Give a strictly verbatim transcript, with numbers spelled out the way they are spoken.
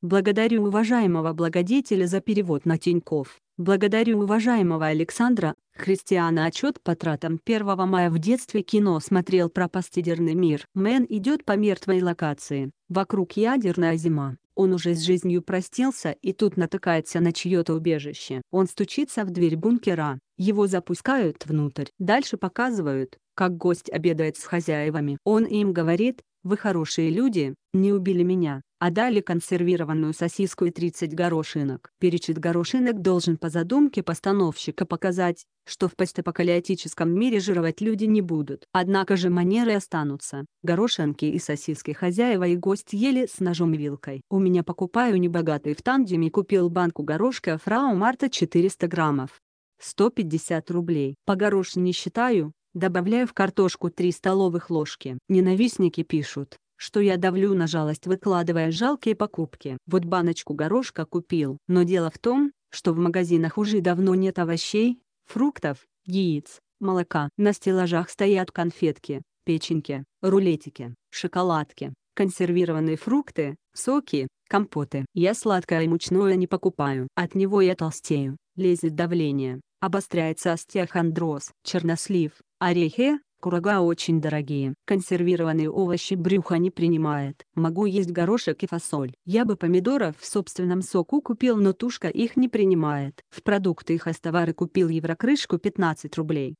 Благодарю уважаемого благодетеля за перевод на Тинькофф. Благодарю уважаемого Александра. Христиана отчет по тратам первого мая. В детстве кино смотрел про постядерный мир. Мэн идет по мертвой локации. Вокруг ядерная зима. Он уже с жизнью простился и тут натыкается на чье-то убежище. Он стучится в дверь бункера. Его запускают внутрь. Дальше показывают, как гость обедает с хозяевами. Он им говорит: «Вы хорошие люди, не убили меня», а дали консервированную сосиску и тридцать горошинок. Перечет горошинок должен по задумке постановщика показать, что в постапокалиптическом мире жировать люди не будут. Однако же манеры останутся. Горошинки и сосиски хозяева и гость ели с ножом и вилкой. У меня покупаю небогатый в тандеме купил банку горошка фрау Марта четыреста граммов. сто пятьдесят рублей. По горошине считаю, добавляю в картошку три столовых ложки. Ненавистники пишут, что я давлю на жалость, выкладывая жалкие покупки. Вот баночку горошка купил. Но дело в том, что в магазинах уже давно нет овощей, фруктов, яиц, молока. На стеллажах стоят конфетки, печеньки, рулетики, шоколадки, консервированные фрукты, соки, компоты. Я сладкое и мучное не покупаю. От него я толстею, лезет давление, обостряется остеохондроз. Чернослив, орехи, курага очень дорогие. Консервированные овощи брюхо не принимает. Могу есть горошек и фасоль. Я бы помидоров в собственном соку купил, но тушка их не принимает. В продукты и хозтовары купил еврокрышку пятнадцать рублей.